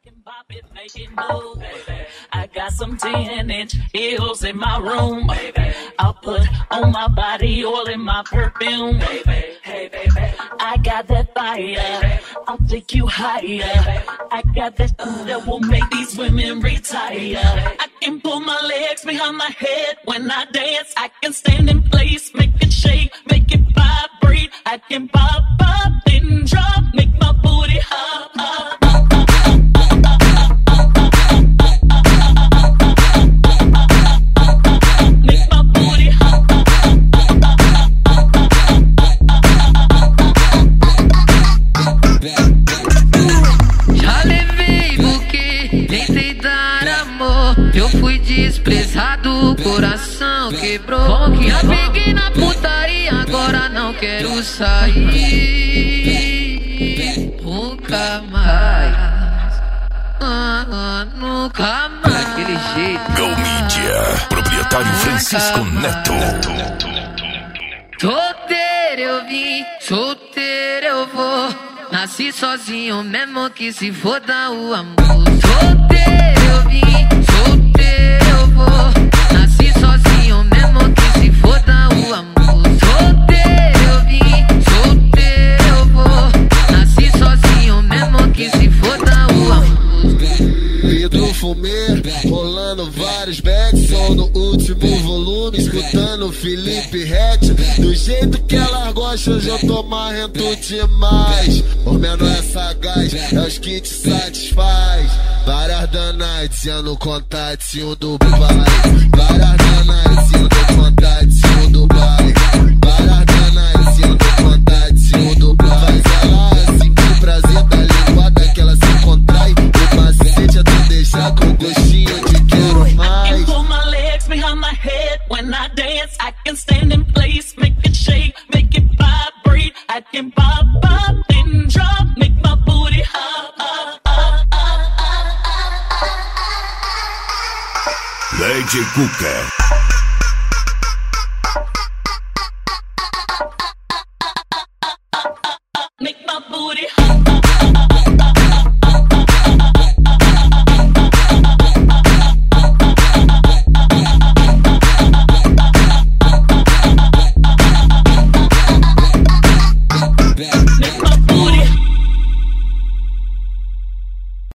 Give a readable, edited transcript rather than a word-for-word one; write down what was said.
I got some 10-inch heels in my room. I'll put on my body oil in my perfume. I got that fire, I'll take you higher. I got that that will make these women retire. I can pull my legs behind my head when I dance. I can stand in place, make it shake, make it vibrate. I can pop, pop, then drop, make my booty hop, hop. Eu fui desprezado, o coração quebrou. Já peguei na putaria, agora não quero sair. Nunca mais, nunca mais. Daquele jeito. Go Media, proprietário Francisco Neto. Solteiro eu vim, solteiro eu vou. Nasci sozinho mesmo que se foda o amor. Solteiro eu vim, solteiro eu vou. Nasci sozinho mesmo que se foda o amor. Solteiro eu vim, solteiro eu vou. Nasci sozinho mesmo que se foda o amor. Vidro fumê, rolando vários backs. Som no último volume, escutando Felipe Rett. Do jeito que ela gosta, hoje eu tô marrento demais. O menor é sagaz, é os que te satisfaz. Várias danadinhas no contatinho do baile. Várias danadinhas no contatinho do baile. Várias danadinhas no contatinho do baile. Faz ela assim, que prazer da linguada que ela se contrai. O macete é tu deixar com gostinho de quero mais. I can pull my legs behind my head when I dance. I can stand in place, make it shake, make it vibrate. I can pop, pop, then drop, make my booty hop, hop, hop, hop, hop, hop. Lady Cuca.